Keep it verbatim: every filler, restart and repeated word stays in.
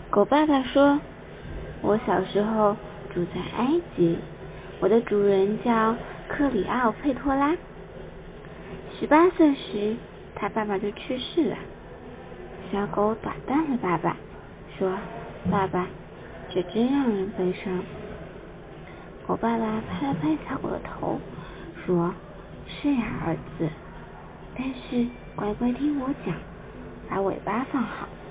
狗爸爸说，我小时候住在埃及，我的主人叫克里奥佩托拉。十八岁时，他爸爸就去世了。小狗打断了爸爸，说：爸爸，这真让人悲伤。狗爸爸拍了拍小狗的头，说：是呀，儿子，但是乖乖听我讲，把尾巴放好，